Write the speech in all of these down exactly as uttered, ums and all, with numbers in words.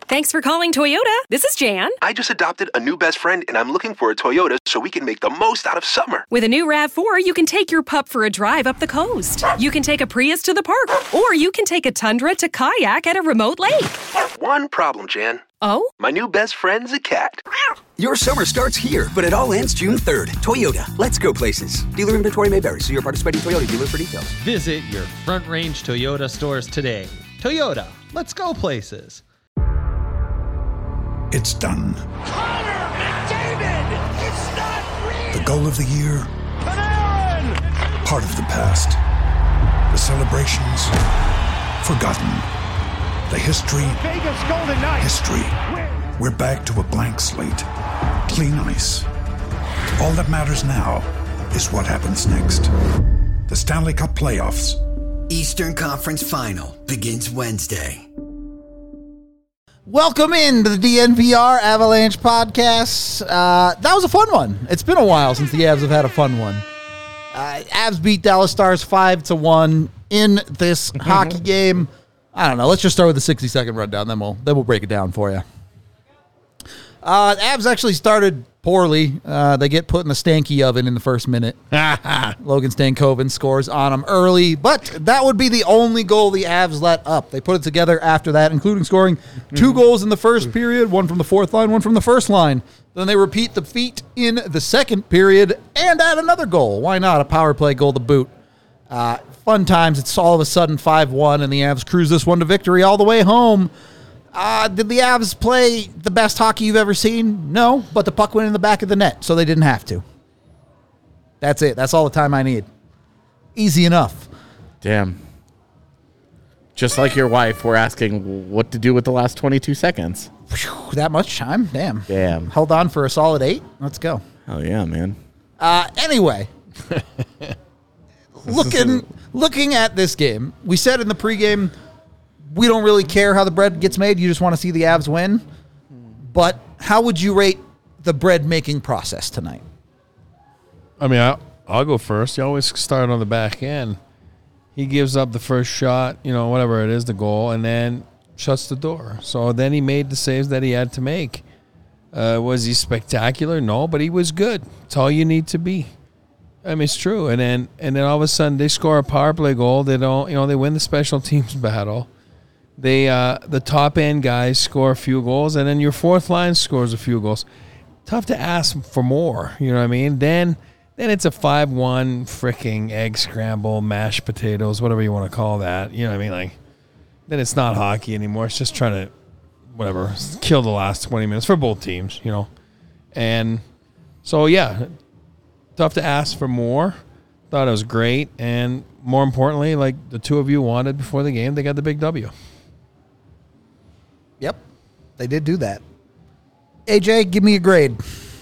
Thanks for calling Toyota. This is Jan. I just adopted a new best friend, and I'm looking for a Toyota so we can make the most out of summer. With a new RAV four, you can take your pup for a drive up the coast. You can take a Prius to the park, or you can take a Tundra to kayak at a remote lake. One problem, Jan. Oh? My new best friend's a cat. Your summer starts here, but it all ends June third. Toyota, let's go places. Dealer inventory may vary. See your participating Toyota dealer for details. Visit your Front Range Toyota stores today. Toyota, let's go places. It's done. Connor McDavid! It's not real! The goal of the year. Panarin! Part of the past. The celebrations. Forgotten. The history. Vegas Golden Knights. History. We're back to a blank slate. Clean ice. All that matters now is what happens next. The Stanley Cup playoffs. Eastern Conference Final begins Wednesday. Welcome into the D N V R Avalanche podcast. Uh, that was a fun one. It's been a while since the Avs have had a fun one. Uh, Avs beat Dallas Stars five to one in this hockey game. I don't know. Let's just start with the sixty second rundown, then we'll then we'll break it down for you. Uh, Avs actually started poorly. Uh, they get put in the stanky oven in the first minute. Logan Stankoven scores on them early, but that would be the only goal the Avs let up. They put it together after that, including scoring two goals in the first period, one from the fourth line, one from the first line. Then they repeat the feat in the second period and add another goal. Why not? A power play goal to boot. Uh, fun times. It's all of a sudden five one, and the Avs cruise this one to victory all the way home. Uh, did the Avs play the best hockey you've ever seen? No, but the puck went in the back of the net, so they didn't have to. That's it. That's all the time I need. Easy enough. Damn. Just like your wife, we're asking what to do with the last twenty-two seconds. Whew, that much time? Damn. Damn. Held on for a solid eight? Let's go. Oh, yeah, man. Uh, anyway. looking, looking at this game, we said in the pregame, we don't really care how the bread gets made. You just want to see the Avs win. But how would you rate the bread-making process tonight? I mean, I'll, I'll go first. You always start on the back end. He gives up the first shot, you know, whatever it is, the goal, and then shuts the door. So then he made the saves that he had to make. Uh, was he spectacular? No, but he was good. It's all you need to be. I mean, it's true. And then and then all of a sudden they score a power play goal. They don't, you know, they win the special teams battle. They uh, the top end guys score a few goals, and then your fourth line scores a few goals. Tough to ask for more, you know what I mean? Then then it's a five one freaking egg scramble, mashed potatoes, whatever you want to call that. You know what I mean? Like, then it's not hockey anymore. It's just trying to, whatever, kill the last twenty minutes for both teams, you know? And so, yeah, tough to ask for more. Thought it was great. And more importantly, like the two of you wanted before the game, they got the big W. Yep, they did do that. A J, give me a grade.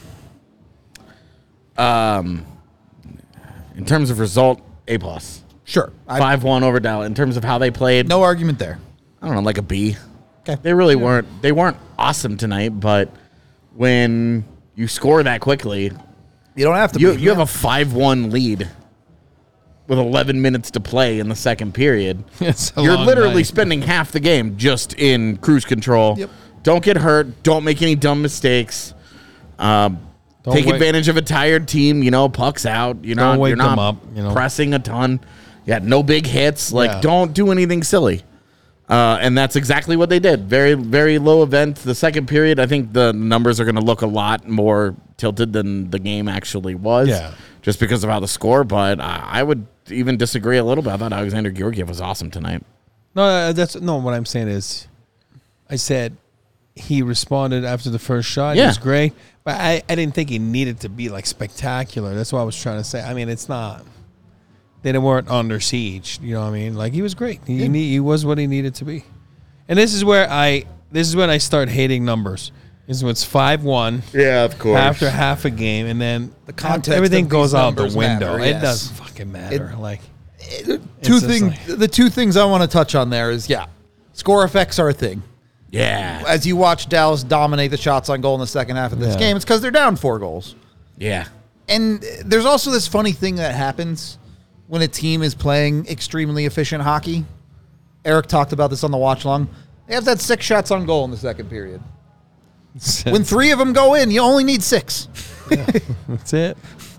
Um, in terms of result, A plus. Sure. Five one over Dallas. In terms of how they played, No argument there. I don't know, like a B. Okay. They really weren't. They weren't awesome tonight, but when you score that quickly, You don't have to you be. you have a five one lead with eleven minutes to play in the second period. It's a You're long literally night. spending half the game just in cruise control. Yep. Don't get hurt. Don't make any dumb mistakes. Um, Don't take wait- advantage of a tired team. You know, pucks out. You're Don't not. wake You're not them up, you know. pressing a ton. Yeah, no big hits. Like, Yeah. don't do anything silly. Uh, and that's exactly what they did. Very, very low event. The second period, I think the numbers are going to look a lot more tilted than the game actually was. Yeah. Just because of how the score. But I, I would even disagree a little bit. I thought Alexander Georgiev was awesome tonight. No, uh, that's no. What I'm saying is, I said he responded after the first shot. Yeah. He was great, but I, I didn't think he needed to be like spectacular. That's what I was trying to say. I mean, it's not. They weren't under siege. You know what I mean? Like, he was great. He Yeah. he was what he needed to be. And this is where I this is when I start hating numbers. This is when it's five one. Yeah, of course. After half a game, and then The context everything of goes these out the numbers window. matter, It yes. doesn't fucking matter. It- like Two just things. like- The two things I want to touch on there is, yeah, score effects are a thing. Yeah. As you watch Dallas dominate the shots on goal in the second half of this Yeah. game, it's because they're down four goals. Yeah. And there's also this funny thing that happens when a team is playing extremely efficient hockey. Eric talked about this on the watch long. They have had six shots on goal in the second period. When three of them go in, you only need six. Yeah, that's it.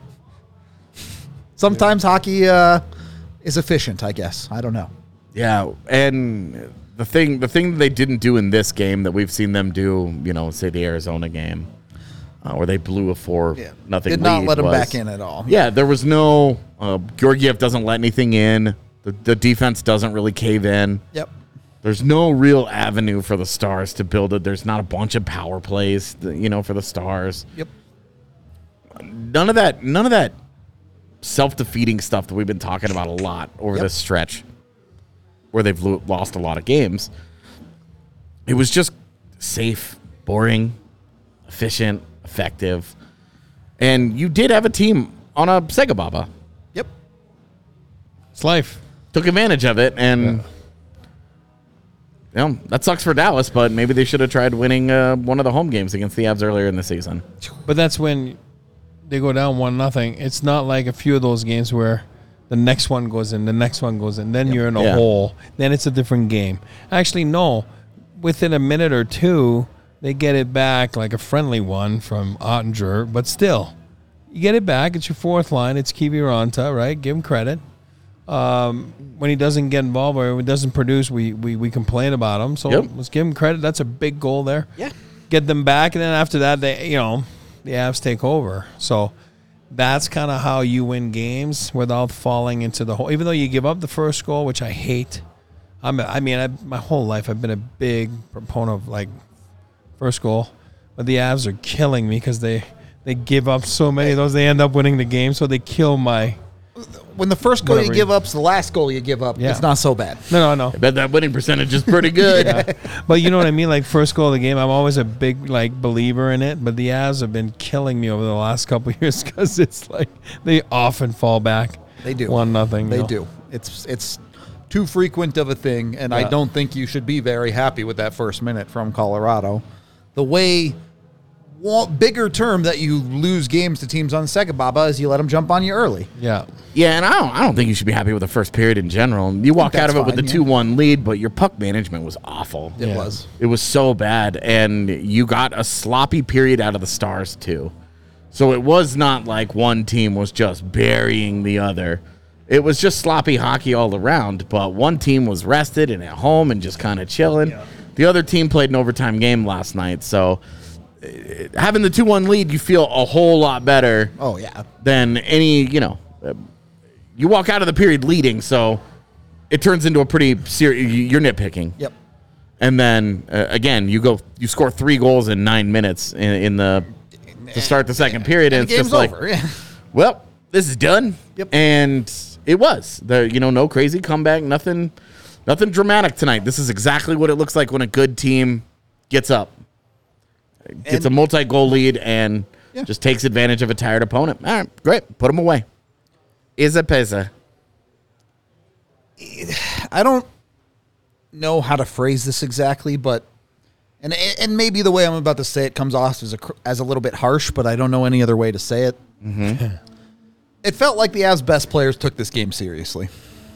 Sometimes yeah. hockey uh, is efficient, I guess. I don't know. Yeah, and the thing the thing they didn't do in this game that we've seen them do, you know, say the Arizona game, uh, where they blew a four yeah. nothing Did lead. not let them was, back in at all. Yeah, there was no uh, Georgiev doesn't let anything in. The, the defense doesn't really cave in. Yep. There's no real avenue for the Stars to build it. There's not a bunch of power plays, you know, for the Stars. Yep. None of that. None of that self-defeating stuff that we've been talking about a lot over yep. this stretch, where they've lo- lost a lot of games. It was just safe, boring, efficient, effective, and you did have a team on a Sega Baba. Yep. It's life. Took advantage of it, and. Yeah. You know, that sucks for Dallas, but maybe they should have tried winning uh, one of the home games against the Avs earlier in the season. But that's when they go down one nothing. It's not like a few of those games where the next one goes in, the next one goes in, then yep. you're in a yeah. hole. Then it's a different game. Actually, no. Within a minute or two, they get it back like a friendly one from Ottinger, but still, you get it back. It's your fourth line. It's Kiviranta, right? Give him credit. Um, when he doesn't get involved or when he doesn't produce, we, we, we complain about him. So yep. let's give him credit. That's a big goal there. Yeah. Get them back, and then after that, they you know, the Avs take over. So that's kind of how you win games without falling into the hole. Even though you give up the first goal, which I hate. I'm, I mean, I, my whole life I've been a big proponent of, like, first goal. But the Avs are killing me because they, they give up so many of those. They end up winning the game, so they kill my... When the first goal Whatever you give up's the last goal you give up, yeah. it's not so bad. No, no, no. I bet that winning percentage is pretty good. yeah. But you know what I mean? Like, first goal of the game, I'm always a big, like, believer in it. But the Avs have been killing me over the last couple of years because it's like they often fall back. They do. One nothing. They know. do. It's it's too frequent of a thing, and yeah. I don't think you should be very happy with that first minute from Colorado. The way... Well, bigger term that you lose games to teams on Sega Baba is you let them jump on you early. Yeah. Yeah, and I don't I don't think you should be happy with the first period in general. You walk out of it fine, with the two one yeah. lead, but your puck management was awful. It yeah. was. It was so bad, and you got a sloppy period out of the Stars, too. So it was not like one team was just burying the other. It was just sloppy hockey all around, but one team was rested and at home and just kind of chilling. Yeah. The other team played an overtime game last night, so... having the two one lead, you feel a whole lot better. Oh, yeah. Than any, you know, uh, you walk out of the period leading, so it turns into a pretty serious, you're nitpicking. Yep. And then, uh, again, you go, you score three goals in nine minutes in, in the, to start the second and, period, and, and it's just like, over. Yeah. well, this is done. Yep. And it was. The, you know, no crazy comeback, nothing, nothing dramatic tonight. This is exactly what it looks like when a good team gets up. Gets and, a multi-goal lead and yeah. just takes advantage of a tired opponent. All right, great. Put them away. Is a pesa. I don't know how to phrase this exactly, but and and maybe the way I'm about to say it comes off as a as a little bit harsh, but I don't know any other way to say it. Mm-hmm. It felt like the Avs' best players took this game seriously.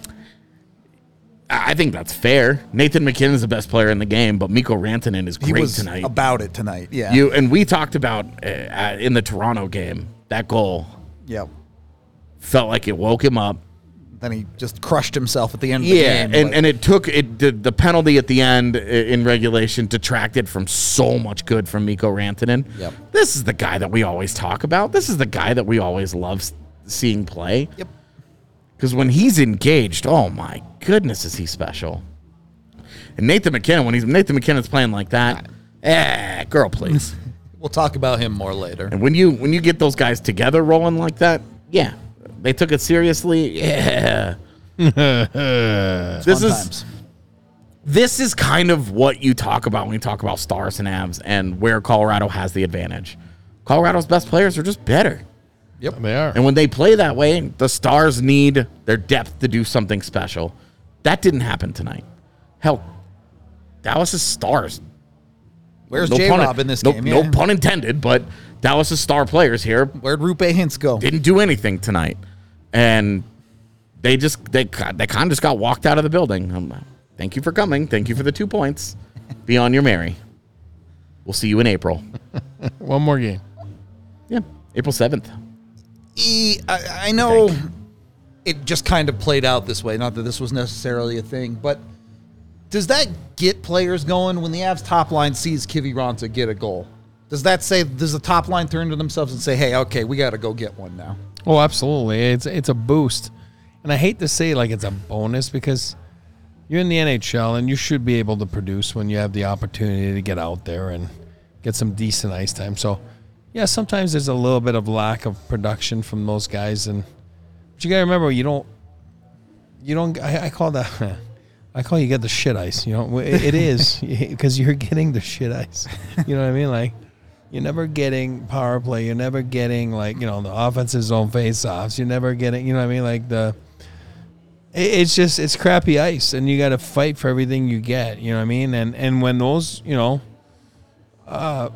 I think that's fair. Nathan McKinnon is the best player in the game, but Mikko Rantanen is great he was tonight. About it tonight, yeah. You and we talked about uh, in the Toronto game that goal. Yep. Felt like it woke him up. Then he just crushed himself at the end of yeah, the game. and, and it took it the, the penalty at the end in regulation detracted from so much good from Mikko Rantanen. Yep. This is the guy that we always talk about. This is the guy that we always love seeing play. Yep. Because when he's engaged, oh my goodness, is he special? And Nathan McKinnon, when he's Nathan McKinnon's playing like that, eh, girl, please. We'll talk about him more later. And when you when you get those guys together rolling like that, yeah, they took it seriously. Yeah, this is times. this is kind of what you talk about when you talk about Stars and Avs and where Colorado has the advantage. Colorado's best players are just better. Yep, they are. And when they play that way, the Stars need their depth to do something special. That didn't happen tonight. Hell, Dallas' Stars. Where's no J-Rob in this no, game? Yeah. No pun intended, but Dallas' star players here. Where'd Rupe Hintz go? Didn't do anything tonight. And they just, they, they kind of just got walked out of the building. Um, thank you for coming. Thank you for the two points. Be on your merry. We'll see you in April. One more game. Yeah, April seventh. E, I, I know it just kind of played out this way. Not that this was necessarily a thing, but does that get players going when the Avs top line sees Kiviranta get a goal? Does that say, does the top line turn to themselves and say, hey, okay, we got to go get one now? Oh, absolutely. It's it's a boost. And I hate to say like it's a bonus because you're in the N H L and you should be able to produce when you have the opportunity to get out there and get some decent ice time. So, yeah, sometimes there's a little bit of lack of production from those guys. And but you got to remember, you don't, you don't, I, I call that, I call you get the shit ice. You know, it, it is because you're getting the shit ice. You know what I mean? Like, you're never getting power play. You're never getting, like, you know, the offensive zone face-offs. You're never getting, you know what I mean? Like, the, it, it's just, it's crappy ice, and you got to fight for everything you get. You know what I mean? And and when those, you know, uh,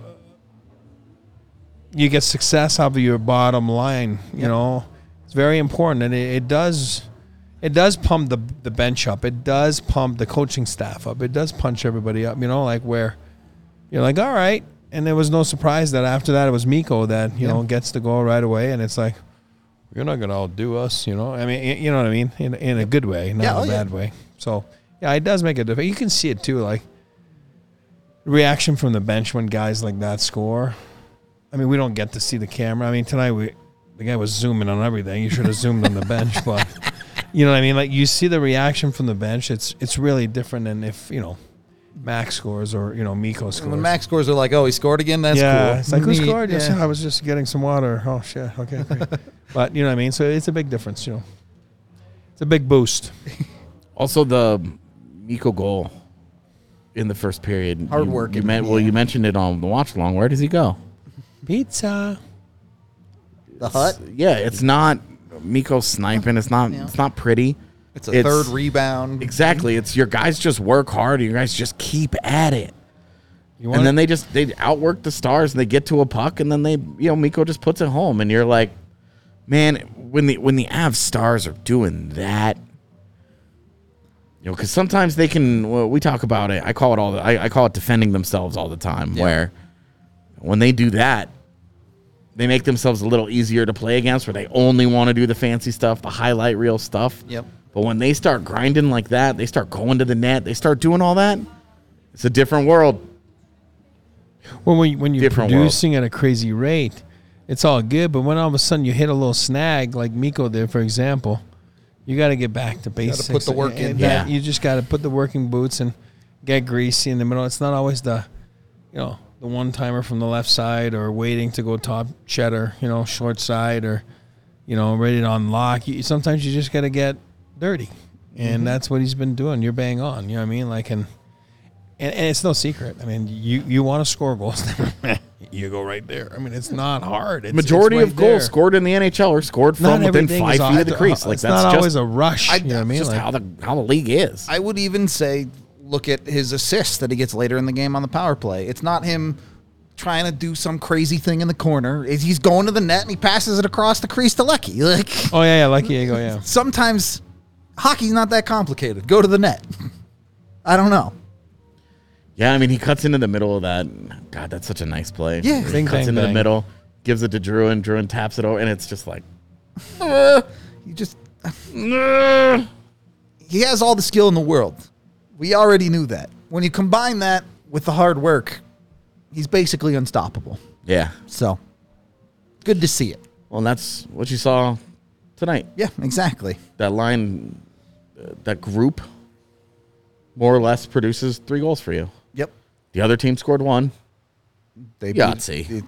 you get success out of your bottom line, you yep. know, it's very important. And it, it does, it does pump the the bench up. It does pump the coaching staff up. It does punch everybody up, you know, like where you're like, all right. And there was no surprise that after that it was Mikko that, you yeah. know, gets the goal right away. And it's like, you're not going to outdo us, you know. I mean, you know what I mean? In in a good way, not yeah, oh, a bad yeah. way. So, yeah, it does make a difference. You can see it, too, like, reaction from the bench when guys like that score. I mean, we don't get to see the camera. I mean, tonight we the guy was zooming on everything. You should have zoomed on the bench. But, you know what I mean? Like, you see the reaction from the bench. It's It's really different than if, you know, Max scores or, you know, Mikko scores. When Max scores are like, oh, he scored again? That's yeah, cool. It's like, who scored? Yeah. Yes, I was just getting some water. Oh, shit. Okay, great. But, you know what I mean? So it's a big difference, you know. It's a big boost. Also, the Mikko goal in the first period. Hard you, work. You meant, well, you mentioned it on the watch along. Where does he go? Pizza. The hut? It's, yeah, it's not Mikko sniping. It's not, yeah. it's not pretty. It's a it's, third rebound. Exactly. It's your guys just work hard. And you guys just keep at it. And then they just they outwork the Stars and they get to a puck and then they you know Mikko just puts it home and you're like, man, when the when the Avs Stars are doing that, you know, because sometimes they can. Well, we talk about it. I call it all. The, I, I call it defending themselves all the time. Yeah. Where when they do that, they make themselves a little easier to play against. Where they only want to do the fancy stuff, the highlight reel stuff. Yep. But when they start grinding like that, they start going to the net, they start doing all that, it's a different world. Well, when, when you're different producing world. At a crazy rate, it's all good. But when all of a sudden you hit a little snag, like Mikko did, for example, you got to get back to basics. You got to put the work in. Yeah. You just got to put the working boots and get greasy in the middle. It's not always the, you know, the one-timer from the left side or waiting to go top cheddar, you know, short side or, you know, ready to unlock. You, sometimes you just got to get dirty, and mm-hmm. that's what he's been doing. You're bang on, you know what I mean? Like, and and, and it's no secret. I mean, you, you want to score goals, you go right there. I mean, it's not hard. It's, Majority it's right of goals there. Scored in the N H L are scored from not within five feet of the crease. Like it's that's not just, always a rush. I, you know what I mean? Just like, how the how the league is. I would even say, look at his assists that he gets later in the game on the power play. It's not him trying to do some crazy thing in the corner. He's going to the net and he passes it across the crease to Lecky. Like, oh yeah, yeah, Lecky, you go, yeah. Sometimes hockey's not that complicated. Go to the net. I don't know. Yeah, I mean, he cuts into the middle of that. God, that's such a nice play. Yeah. He bing, cuts bang, into bang. the middle, gives it to Drew, and Drew taps it over, and it's just like, uh, you just, uh, he has all the skill in the world. We already knew that. When you combine that with the hard work, he's basically unstoppable. Yeah. So, good to see it. Well, and that's what you saw tonight. Yeah, exactly. That line, uh, that group, more or less produces three goals for you. Yep. The other team scored one. They Yahtzee.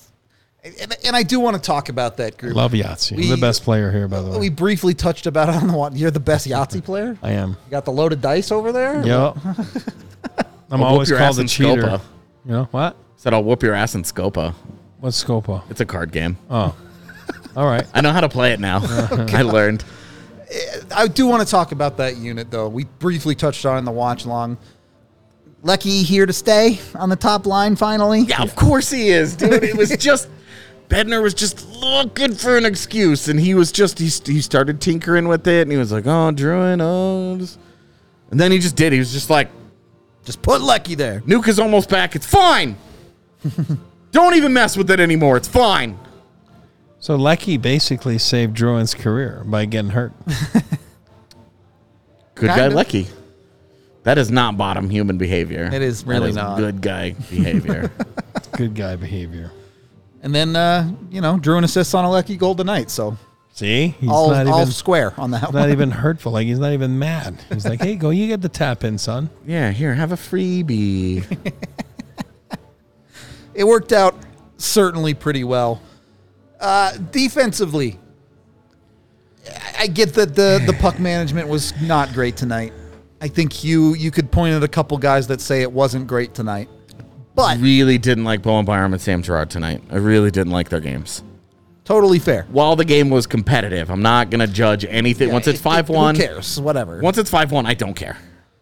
And, and I do want to talk about that group. Love Yahtzee. I'm the best player here, by the way. We briefly touched about it on the one. You're the best Yahtzee player? I am. You got the loaded dice over there? Yep. I'm I'll always your called ass a in cheater. Scopa. You know what? Said I'll whoop your ass in Scopa. What's Scopa? It's a card game. Oh. All right. I know how to play it now. I learned. I do want to talk about that unit, though. We briefly touched on it in the watch long. Lecky here to stay on the top line finally? Yeah, of course he is, dude. It was just, Bednar was just looking for an excuse, and he was just, he, he started tinkering with it, and he was like, oh, Druin, oh. Just. And then he just did. He was just like, Just put Lecky there. Nuke is almost back. It's fine. Don't even mess with it anymore. It's fine. So Lecky basically saved Drouin's career by getting hurt. Good Kind guy, of. Lecky. That is not bottom human behavior. It is really that is not. good guy behavior. Good guy behavior. And then, uh, you know, drew an assist on a Lecky goal tonight. So See, he's all, not all even square on that not one. even hurtful. Like he's not even mad. He's like, "Hey, go, you get the tap in, son." Yeah, here, have a freebie. It worked out certainly pretty well. Uh, defensively, I- I get that the, the puck management was not great tonight. I think you you could point at a couple guys that say it wasn't great tonight. But Really didn't like Bowen Byram and Sam Gerard tonight. I really didn't like their games. totally fair. While the game was competitive, I'm not going to judge anything. Once it's It- it- five one, Who cares? Whatever. Once it's five one, I don't care.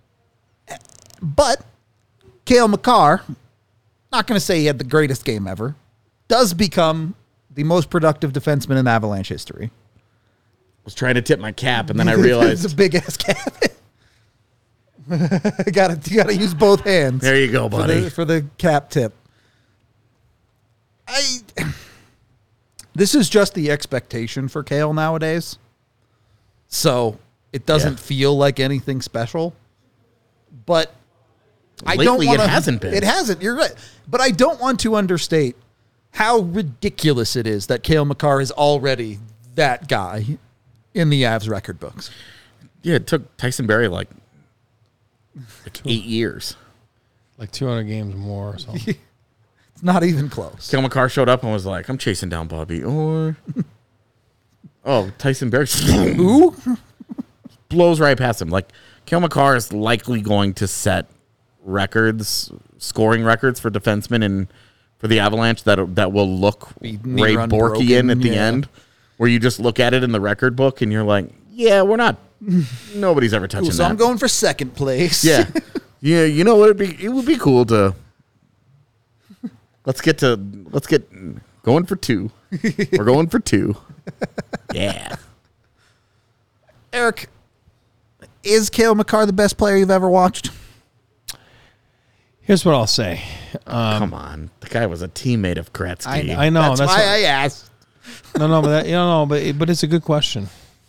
But Cale Makar, not going to say he had the greatest game ever, does become the most productive defenseman in Avalanche history. I was trying to tip my cap, and then I It's realized, a big ass cap. got to you got to use both hands. there you go, for buddy. the, for the cap tip. I. This is just the expectation for Cale nowadays, so it doesn't Yeah. feel like anything special. But I don't Lately, want it hasn't been. It hasn't. You're right. But I don't want to understate how ridiculous it is that Cale Makar is already that guy in the Avs record books. Yeah, it took Tyson Berry like, like eight years. Like two hundred games more or something. It's not even close. Cale Makar showed up and was like, I'm chasing down Bobby Orr. Oh, Tyson Berry Who? blows right past him. Like, Cale Makar is likely going to set records, scoring records for defensemen and for the Avalanche that that will look Be knee Ray run Borkian broken, at the yeah. end, where you just look at it in the record book and you're like, yeah, we're not, nobody's ever touching Ooh, so that. I'm going for second place. Yeah. Yeah, you know what? It'd be, it would be cool to, let's get to, let's get going for two. We're going for two. Yeah. Eric, is Cale Makar the best player you've ever watched? Here's what I'll say. Come on. The guy was a teammate of Gretzky. I know. I know That's, that's why what- I asked. No, no, but that, you know, no, but it, but it's a good question.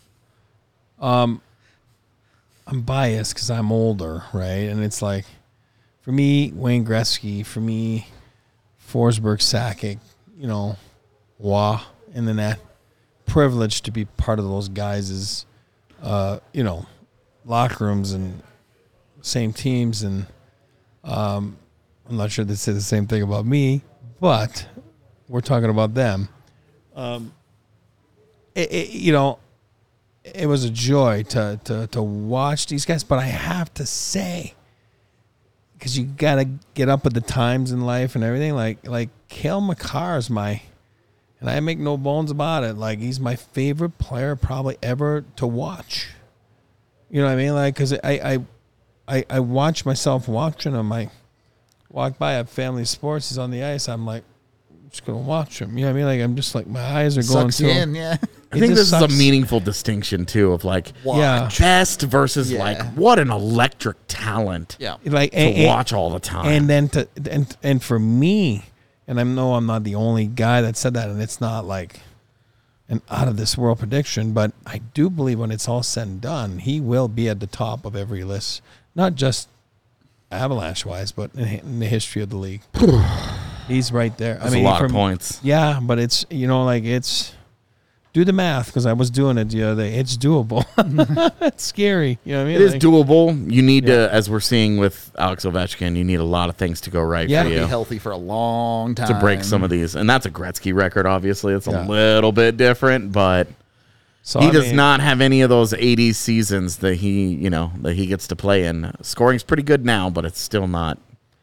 Um, I'm biased because I'm older, right? And it's like, for me, Wayne Gretzky, for me, Forsberg, Sakic, you know, Wah, and then that privilege to be part of those guys is, uh, you know, locker rooms and same teams, and um, I'm not sure they say the same thing about me, but we're talking about them. Um, it, it, you know, it was a joy to, to, to watch these guys, but I have to say, because you got to get up with the times in life and everything, like, like Cale Makar is my, and I make no bones about it, like, he's my favorite player probably ever to watch. You know what I mean? Like, because I, I, I, I watch myself watching him. I walk by at Family Sports, he's on the ice, I'm like, just gonna watch him. You know what I mean? Like, I'm just like, my eyes are going Sucks to you him. in, yeah. I It think just this sucks. is a meaningful distinction, too, of like, Yeah. best versus Yeah. like, what an electric talent Yeah. Like, to and, and- watch all the time. and then to and and for me, and I know I'm not the only guy that said that, and it's not like an out of this world prediction, but I do believe when it's all said and done, he will be at the top of every list, not just Avalanche wise, but in, in the history of the league. He's right there. That's I mean, a lot for of me- points. Yeah, but it's, you know, like, it's, do the math, because I was doing it the other day. It's doable. It's scary. You know what I mean? It is Like, doable. You need to, as we're seeing with Alex Ovechkin, you need a lot of things to go right Yeah. for Be you healthy for a long time to break some of these. And that's a Gretzky record, obviously. It's a Yeah. little bit different, but so, he I does mean, not have any of those eighties seasons that he, you know, that he gets to play in. Scoring's pretty good now, but it's still not.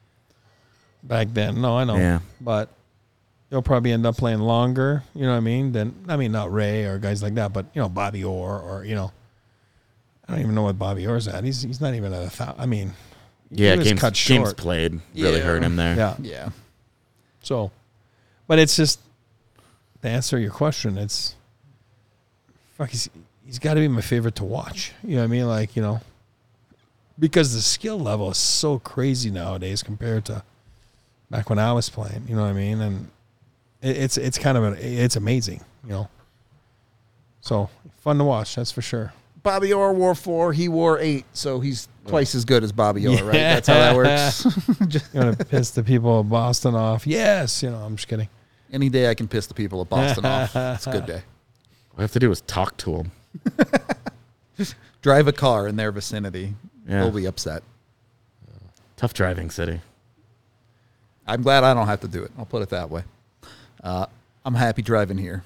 back then. No, I know. Yeah. But he'll probably end up playing longer, you know what I mean? Than, I mean, not Ray or guys like that, but, you know, Bobby Orr or, you know, I don't even know what Bobby Orr's at. He's he's not even at a thousand. I mean, Yeah, he was games, cut games short. played really Yeah. hurt him there. Yeah. Yeah. So, but it's just, to answer your question, it's, fuck, he's, he's got to be my favorite to watch. You know what I mean? Like, you know, because the skill level is so crazy nowadays compared to back when I was playing. You know what I mean? And it, it's it's kind of a, it's amazing. You know, so fun to watch. That's for sure. Bobby Orr wore four. He wore eight, so he's twice as good as Bobby Orr, right? That's how that works. You want to piss the people of Boston off? Yes. You know, I'm just kidding. Any day I can piss the people of Boston off. It's a good day. All I have to do is talk to them. Drive a car in their vicinity. Yeah. They'll be upset. Tough driving city. I'm glad I don't have to do it. I'll put it that way. Uh, I'm happy driving here.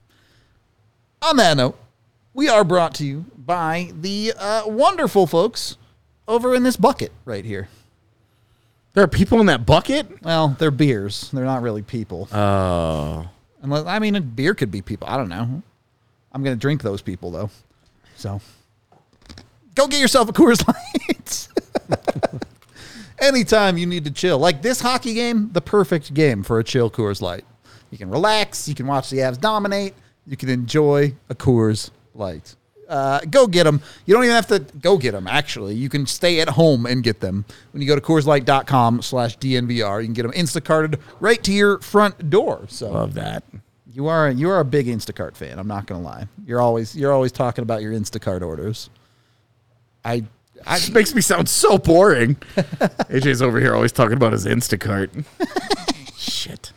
On that note, we are brought to you by the uh, wonderful folks over in this bucket right here. There are people in that bucket? Well, they're beers. They're not really people. Oh. Unless, I mean, a beer could be people. I don't know. I'm going to drink those people, though. So, go get yourself a Coors Light. Anytime you need to chill. Like this hockey game, the perfect game for a chill Coors Light. You can relax. You can watch the Avs dominate. You can enjoy a Coors Light. Uh, go get them. You don't even have to go get them, actually. You can stay at home and get them. When you go to CoorsLight.com slash DNVR, you can get them Instacarted right to your front door. So love that. You are you are a big Instacart fan. I'm not gonna lie. You're always you're always talking about your Instacart orders. I, I it makes me sound so boring. A J's over here always talking about his Instacart. Shit.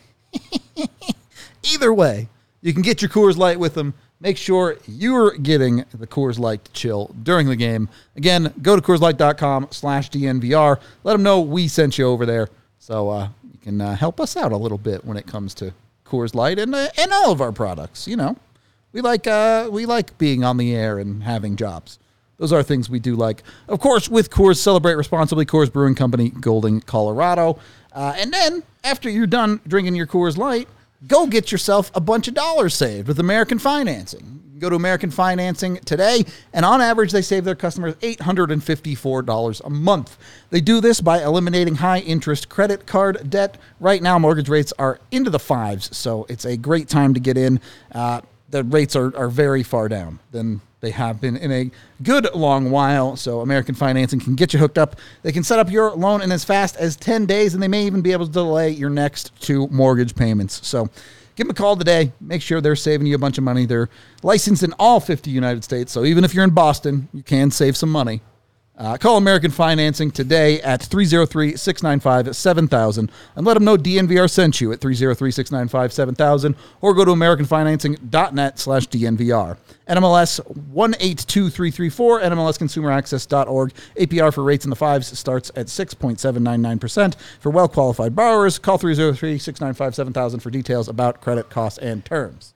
Either way, you can get your Coors Light with them. Make sure you're getting the Coors Light to chill during the game. Again, go to CoorsLight.com slash DNVR. Let them know we sent you over there, so uh, you can uh, help us out a little bit when it comes to Coors Light and uh, and all of our products. You know, we like uh, we like being on the air and having jobs. Those are things we do like. Of course, with Coors, celebrate responsibly. Coors Brewing Company, Golden, Colorado. Uh, and then after you're done drinking your Coors Light, go get yourself a bunch of dollars saved with American Financing. Go to American Financing today, and on average, they save their customers eight hundred fifty-four dollars a month. They do this by eliminating high-interest credit card debt. Right now, mortgage rates are into the fives, so it's a great time to get in. Uh, the rates are, are very far down than they have been in a good long while, so American Financing can get you hooked up. They can set up your loan in as fast as ten days, and they may even be able to delay your next two mortgage payments. So give them a call today. Make sure they're saving you a bunch of money. They're licensed in all fifty United States, so even if you're in Boston, you can save some money. Uh, call American Financing today at three oh three, six nine five, seven thousand and let them know D N V R sent you at three oh three, six nine five, seven thousand or go to americanfinancing.net slash DNVR. N M L S one eight two three three four, N M L S consumer access dot org. A P R for rates in the fives starts at six point seven nine nine percent. For well-qualified borrowers, call three oh three, six nine five, seven thousand for details about credit costs and terms.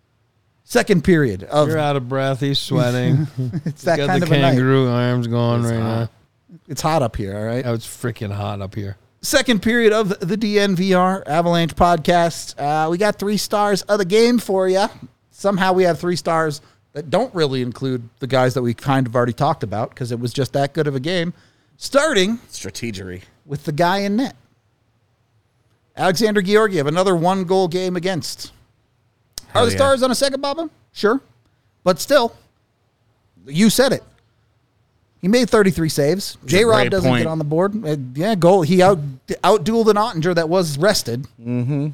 Second period of... You're out of breath. He's sweating. It's that got kind the of a night. kangaroo arms going It's right hot. now. It's hot up here, all right? Oh, it's freaking hot up here. Second period of the D N V R Avalanche podcast. Uh, we got three stars of the game for you. Somehow we have three stars that don't really include the guys that we kind of already talked about because it was just that good of a game. Starting Strategery. with the guy in net. Alexander Georgiev, another one-goal game against. Hell Are the yeah. stars on a second, Baba? Sure. But still, you said it. He made thirty-three saves. a J-Rob great doesn't point. get on the board. Uh, yeah, goal. He out outdueled an Ottinger that was rested. Mm-hmm.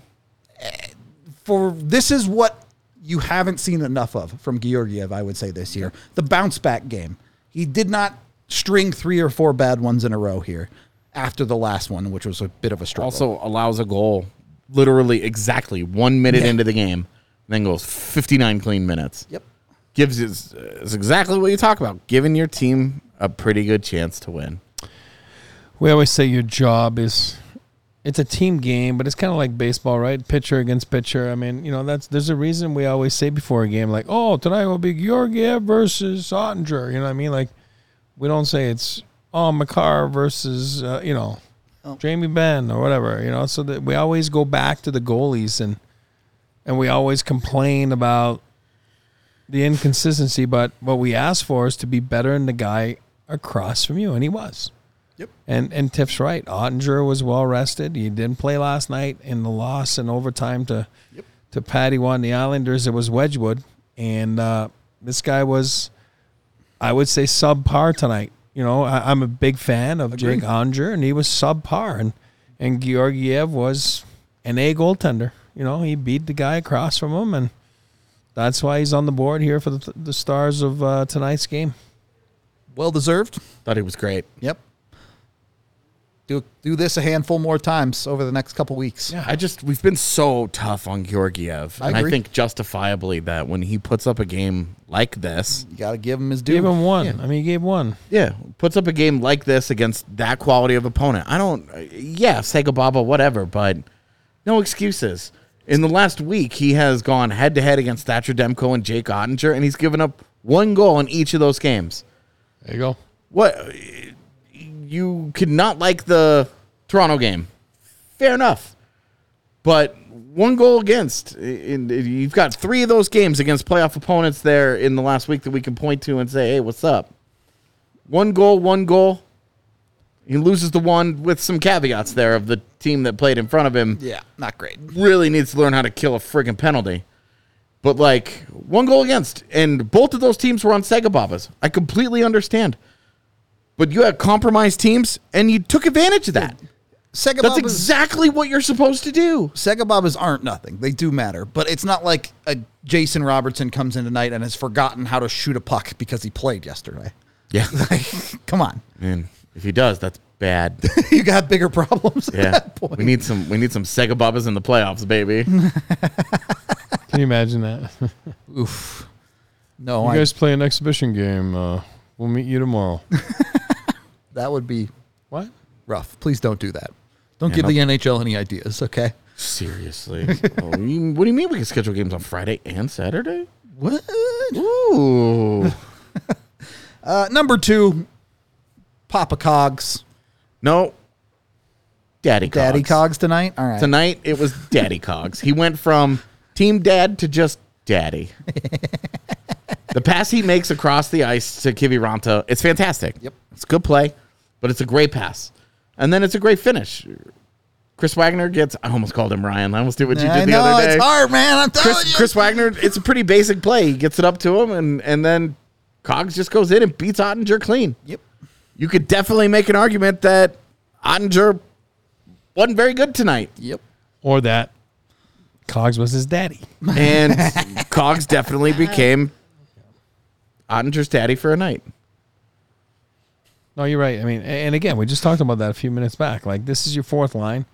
For this is what you haven't seen enough of from Georgiev, I would say, this year. The bounce-back game. He did not string three or four bad ones in a row here after the last one, which was a bit of a struggle. Also allows a goal literally exactly one minute Yeah. into the game, then goes fifty-nine clean minutes. Yep. Gives is, is exactly what you talk about, giving your team a pretty good chance to win. We always say your job is, it's a team game, but it's kind of like baseball, right? Pitcher against pitcher. I mean, you know, that's there's a reason we always say before a game, like, oh, tonight will be Georgiev versus Ottinger. You know what I mean? Like, we don't say it's, oh, Makar versus, uh, you know, Oh. Jamie Benn or whatever, you know, so that we always go back to the goalies and and we always complain about the inconsistency, but what we ask for is to be better than the guy across from you, and he was. Yep. And and Tiff's right. Ottinger was well rested. He didn't play last night in the loss in overtime to Yep. to Patty won the Islanders. It was Wedgwood, and uh, this guy was, I would say, subpar tonight. You know, I, I'm a big fan of Agreed. Jake Onger, and he was subpar, and and Georgiev was an A goaltender. You know, he beat the guy across from him, and that's why he's on the board here for the, the Stars of uh, tonight's game. Well deserved. Thought he was great. Yep. Do do this a handful more times over the next couple weeks. Yeah, I just we've been so tough on Georgiev, I and agree. I think justifiably that when he puts up a game like this, You got to give him his due. Give him one. Yeah. I mean, he gave one. yeah, puts up a game like this against that quality of opponent. I don't, yeah, Segababa, whatever, but no excuses. In the last week, he has gone head to head against Thatcher Demko and Jake Ottinger, and he's given up one goal in each of those games. There you go. What? You could not like the Toronto game. Fair enough. But one goal against. In, in, you've got three of those games against playoff opponents there in the last week that we can point to and say, hey, what's up? One goal, one goal. He loses the one with some caveats there of the team that played in front of him. Yeah, not great. Really needs to learn how to kill a friggin' penalty. But, like, one goal against. And both of those teams were on Segababas. I completely understand. But you had compromised teams, and you took advantage of that. Segababas, That's exactly what you're supposed to do. Segababas aren't nothing. They do matter. But it's not like a Jason Robertson comes in tonight and has forgotten how to shoot a puck because he played yesterday. Yeah. Like, come on. Man, if he does, that's bad. You got bigger problems at Yeah. that point. We need some we need some Segababas in the playoffs, baby. Can you imagine that? Oof. No, You I, guys play an exhibition game. Uh, we'll meet you tomorrow. that would be What? rough. Please don't do that. Don't Yeah, give no- the N H L any ideas, okay? Seriously. Oh, you- what do you mean we can schedule games on Friday and Saturday? What? Ooh. Uh, number two, Papa Cogs. No. Daddy Cogs. Daddy Cogs tonight? All right. Tonight, it was Daddy Cogs. He went from team dad to just daddy. The pass he makes across the ice to Kiviranta, it's fantastic. Yep. It's a good play, but it's a great pass. And then it's a great finish. Chris Wagner gets, I almost called him Ryan. I almost did what you did I the know, other day. it's hard, man. I'm telling Chris, you. Chris Wagner, it's a pretty basic play. He gets it up to him, and, and then Cogs just goes in and beats Ottinger clean. Yep. You could definitely make an argument that Ottinger wasn't very good tonight. Yep. Or that Cogs was his daddy. And Cogs definitely became Ottinger's daddy for a night. No, you're right. I mean, and again, we just talked about that a few minutes back. Like, this is your fourth line.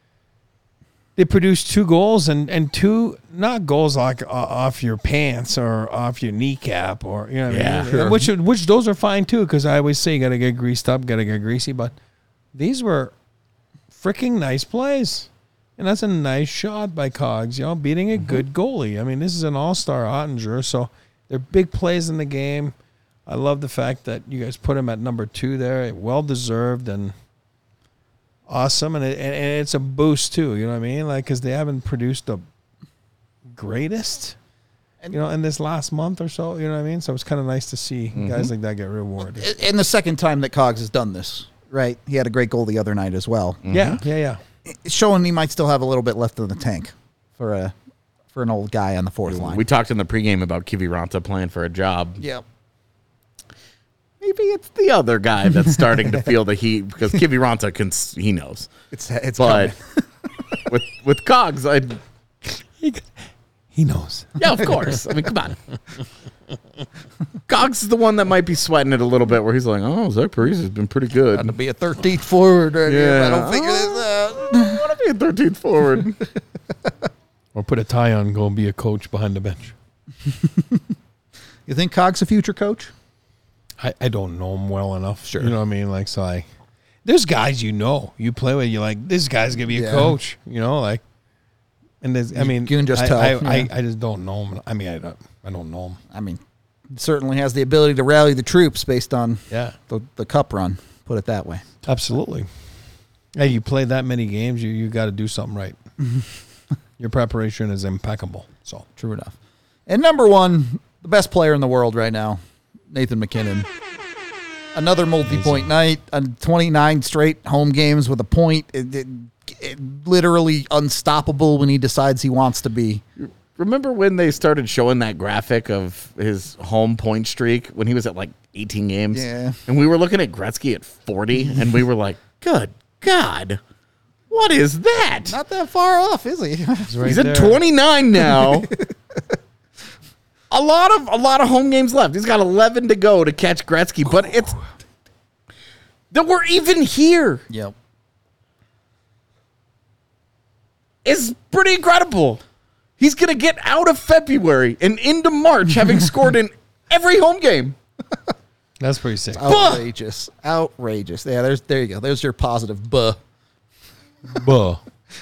They produced two goals and, and two, not goals like uh, off your pants or off your kneecap or, you know what Yeah, I mean? sure. Which, which those are fine too, because I always say you got to get greased up, got to get greasy. But these were freaking nice plays. And that's a nice shot by Cogs, you know, beating a good goalie. I mean, this is an all-star Ottinger, so they're big plays in the game. I love the fact that you guys put him at number two there. Well-deserved and awesome. And, it, and it's a boost, too, you know what I mean? Like, because they haven't produced the greatest, you know, in this last month or so, you know what I mean? So it's kind of nice to see Mm-hmm. guys like that get rewarded. And the second time that Cogs has done this, right? He had a great goal the other night as well. Yeah, yeah, yeah. It's showing he might still have a little bit left in the tank for a for an old guy on the fourth line. We talked in the pregame about Kiviranta playing for a job. Yep. Maybe it's the other guy that's starting to feel the heat because Kiviranta can, he knows. It's it's But coming. with with Cogs, I He, he knows. yeah, of course. I mean, come on. Cogs is the one that might be sweating it a little bit, where he's like, "Oh, Zach Parise has been pretty good." to be a thirteenth forward right here if I Yeah. don't figure this out. I want to be a thirteenth forward. Or put a tie on and go and be a coach behind the bench. You think Cogs a future coach? I, I don't know him well enough. Sure. You know what I mean? Like, so I, there's guys you know, you play with, you're like, this guy's going to be a Yeah. coach, you know, like, and there's, I You- mean, you can just I, tell, I, yeah. I, I just don't know him. I mean, I don't, I don't know him. I mean, certainly has the ability to rally the troops based on Yeah. the, the cup run. Put it that way. Absolutely. Hey, you play that many games, you, you got to do something right. Your preparation is impeccable. So True enough. And number one, the best player in the world right now, Nathan McKinnon. Another multi-point night, uh, twenty-nine straight home games with a point. It, it, it, literally unstoppable when he decides he wants to be. remember when they started showing that graphic of his home point streak when he was at like eighteen games? Yeah. And we were looking at Gretzky at forty, and we were like, good God, what is that? Not that far off, is he? He's, right He's there. at twenty-nine now. a lot of a lot of home games left. He's got eleven to go to catch Gretzky, but it's that we're even here. Yep. Is pretty incredible. He's going to get out of February and into March having scored in every home game. That's pretty sick. Outrageous. Outrageous. Yeah, there's there you go. There's your positive buh. Buh.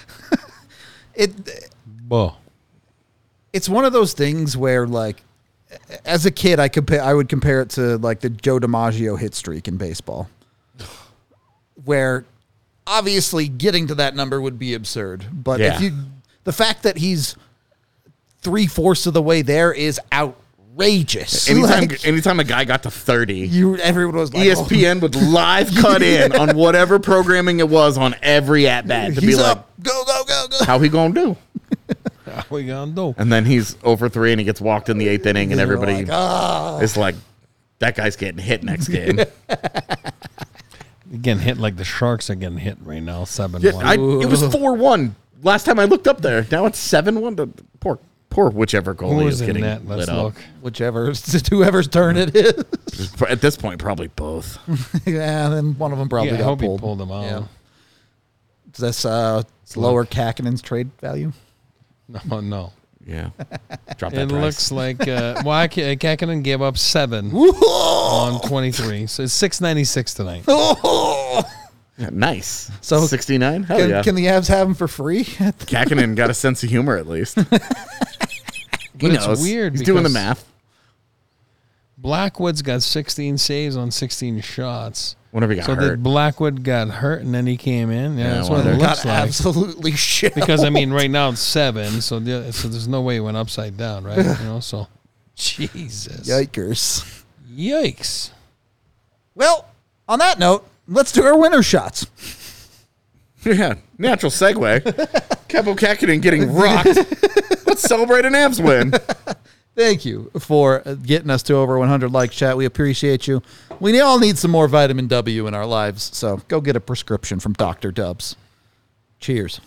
It Buh. it's one of those things where, like, as a kid, I compare I would compare it to like the Joe DiMaggio hit streak in baseball, where obviously getting to that number would be absurd. But Yeah. if you, the fact that he's three fourths of the way there is outrageous. Anytime, Like, anytime a guy got to thirty, you everyone was like, E S P N would live cut in on whatever programming it was on every at bat to he's be like, up. Go go go go. "How he gonna do?" What we gonna do? And then he's over three and he gets walked in the eighth inning, and You're everybody like, "Ah." is like, "That guy's getting hit next game." You're getting hit like the Sharks are getting hit right now. Seven Yeah, one. I, it was four one last time I looked up there. Now it's seven one. To poor, poor whichever goalie Who is is in getting net? Let's lit up. look. Whichever, it's whoever's turn it is. At this point, probably both. Yeah, then one of them probably Yeah, I got hope pulled. he pulled them out. Yeah. Is this uh, lower Kakinen's trade value? No, no. Yeah, drop that It price. looks like uh, well, I ca- Kakinen gave up seven on twenty-three, so it's six ninety-six tonight. Yeah, nice. So- So sixty nine. Hell Can, yeah. can the Avs have him for free? Kakinen got a sense of humor at least. He But it's knows. weird He's doing the because- math. Blackwood's got sixteen saves on sixteen shots. Whenever he got so hurt. that Blackwood got hurt and then he came in. Yeah, Yeah, that's well, what it got looks like. absolutely shit. Because I mean, right now it's seven, so the, so there's no way it went upside down, right? You know, so Jesus, Yikers. yikes. Well, on that note, let's do our winner shots. Yeah, natural segue. Keppo Kakinen getting rocked. Let's celebrate an Avs win. Thank you for getting us to over one hundred likes, chat. We appreciate you. We all need some more vitamin W in our lives, so go get a prescription from Doctor Dubs. Cheers.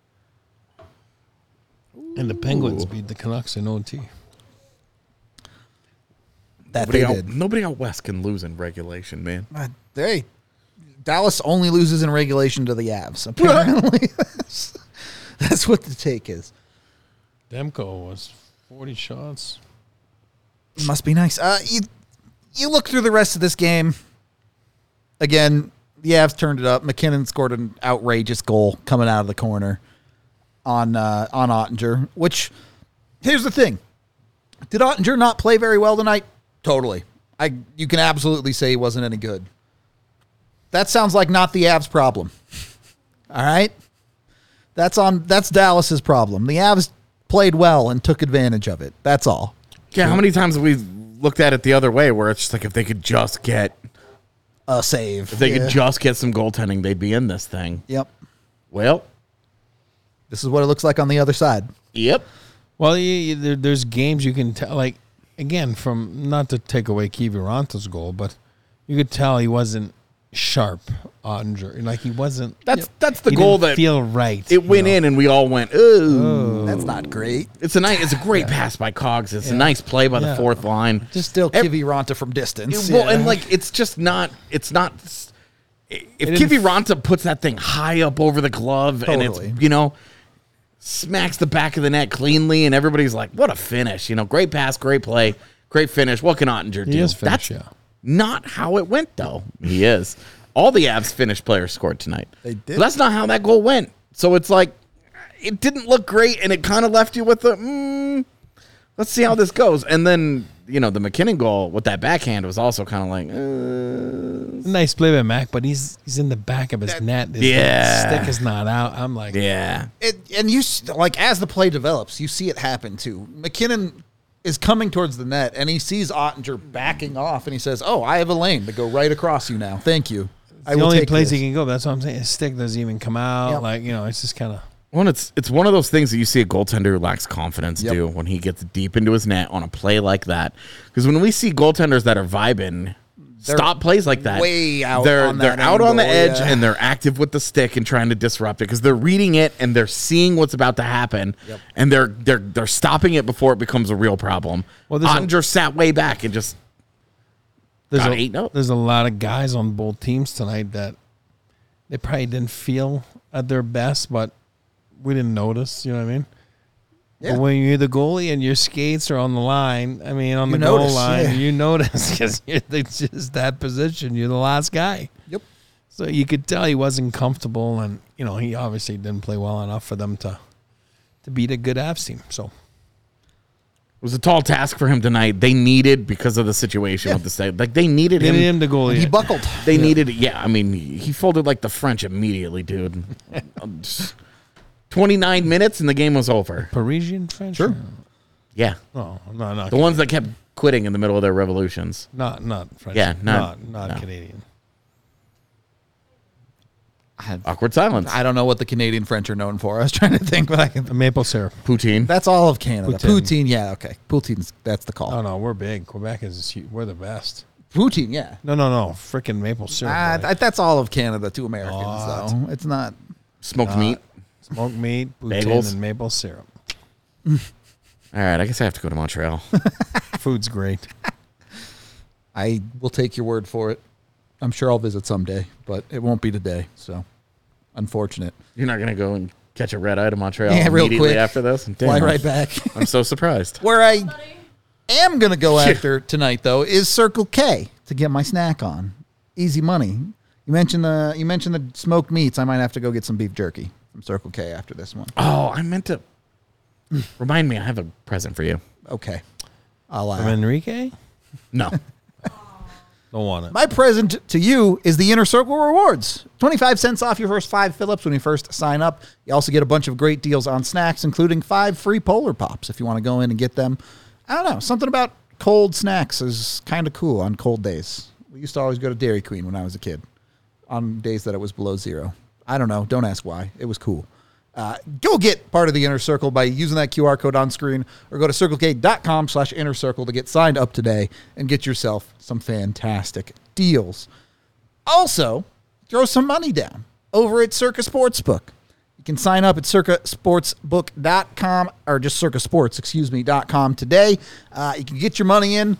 And the Penguins beat the Canucks in O T. That Nobody they out, did. nobody out west can lose in regulation, man. Uh, Hey, Dallas only loses in regulation to the Avs. Apparently, that's, that's what the take is. Demko was forty shots. Must be nice. Uh, you you look through the rest of this game. Again, the Avs turned it up. McKinnon scored an outrageous goal coming out of the corner on uh, on Ottinger. Which, here's the thing: did Ottinger not play very well tonight? Totally. I you can absolutely say he wasn't any good. That sounds like not the Avs' problem. All right, that's on that's Dallas's problem. The Avs played well and took advantage of it. That's all. Yeah, how many times have we looked at it the other way where it's just like if they could just get A save. if they Yeah. could just get some goaltending, they'd be in this thing. Yep. Well, This is what it looks like on the other side. yep. Well, you, you, there, there's games you can tell, like, again, from not to take away Kiviranta's goal, but you could tell he wasn't sharp, Ottinger. Like, he wasn't. That's that's the he goal didn't that feel right. it went in and we all went, ooh. That's not great. It's a nice it's a great pass by Cogs. It's a nice play by Yeah. the fourth line. Just still Ev- Kiviranta from distance. Well, Yeah. and like it's just not it's not if didn't Kiviranta puts that thing high up over the glove and Totally. it's, you know, smacks the back of the net cleanly and everybody's like, what a finish. You know, great pass, great play, great finish. What can Ottinger do? He is finished, That's yeah. not how it went, though. He is. All the Avs finished players scored tonight. They did. So that's not how that goal went. So it's like, it didn't look great, and it kind of left you with the, mm, let's see how this goes. And then, you know, the McKinnon goal with that backhand was also kind of like, uh, Nice play by Mac, but he's he's in the back of his net. His Yeah. stick is not out. I'm like, yeah. It, and you s- like as the play develops, you see it happen too. McKinnon is coming towards the net, and he sees Ottinger backing off, and he says, "Oh, I have a lane to go right across you now. Thank you. I the will only take place this." he can go. That's what I'm saying. His stick doesn't even come out. Yep. Like, you know, it's just kind of. Well, it's it's one of those things that you see a goaltender who lacks confidence Yep. do when he gets deep into his net on a play like that. Because when we see goaltenders that are vibing, They're stop plays like that, way out They're on they're that out on the angle, edge yeah. and they're active with the stick and trying to disrupt it because they're reading it and they're seeing what's about to happen Yep. and they're they're they're stopping it before it becomes a real problem. Well, there's a- Ottinger sat way back and just There's got a, eight up. there's a lot of guys on both teams tonight that they probably didn't feel at their best, but we didn't notice. You know what I mean? Yeah. But when you're the goalie and your skates are on the line, I mean, on You the goal notice, line, yeah. you notice because it's just that position. You're the last guy. Yep. So you could tell he wasn't comfortable, and you know he obviously didn't play well enough for them to to beat a good Avs team. So It was a tall task for him tonight. They needed, because of the situation Yeah. with the state, like they needed they him. needed him to goalie. He it. buckled. They needed it. Yeah, I mean, he folded like the French immediately, dude. Just twenty-nine minutes and the game was over. Parisian French. Sure. Yeah. Oh no, not The ones that kept quitting in the middle of their revolutions. not not French. Yeah, not not- not, no. Canadian. Awkward silence. I don't know what the Canadian French are known for. I was trying to think, but I can. A maple syrup. Poutine. That's all of Canada. Poutine. Poutine, yeah, okay. Poutine's that's the call. Oh no, we're big. Quebec is hu- we're the best. Poutine, yeah. No, no, no. Freaking maple syrup. Ah, like th- that's all of Canada to Americans, What? though. It's not. Smoked meat. smoked meat, poutine, Bagels. and maple syrup. All right, I guess I have to go to Montreal. Food's great. I will take your word for it. I'm sure I'll visit someday, but it won't be today. So, unfortunate. You're not going to go and catch a red eye to Montreal Yeah, real immediately quick. after this? Damn, Fly I'm- right back. I'm so surprised. Where I am going to go after tonight, though, is Circle K to get my snack on. Easy money. You mentioned the you mentioned the smoked meats. I might have to go get some beef jerky from Circle K after this one. Oh, I meant to. Remind me, I have a present for you. Okay. I'll, From uh, Enrique? No. Don't want it. my present to you is the Inner Circle Rewards. twenty-five cents off your first five fill-ups when you first sign up. You also get a bunch of great deals on snacks, including five free Polar Pops if you want to go in and get them. I don't know. Something about cold snacks is kind of cool on cold days. We used to always go to Dairy Queen when I was a kid on days that it was below zero. I don't know. Don't ask why. It was cool. Uh, go get part of the Inner Circle by using that Q R code on screen or go to circlek.com slash inner circle to get signed up today and get yourself some fantastic deals. Also, throw some money down over at Circa Sportsbook. You can sign up at circa sportsbook dot com or just Circa Sports, excuse me, dot com today. Uh, you can get your money in.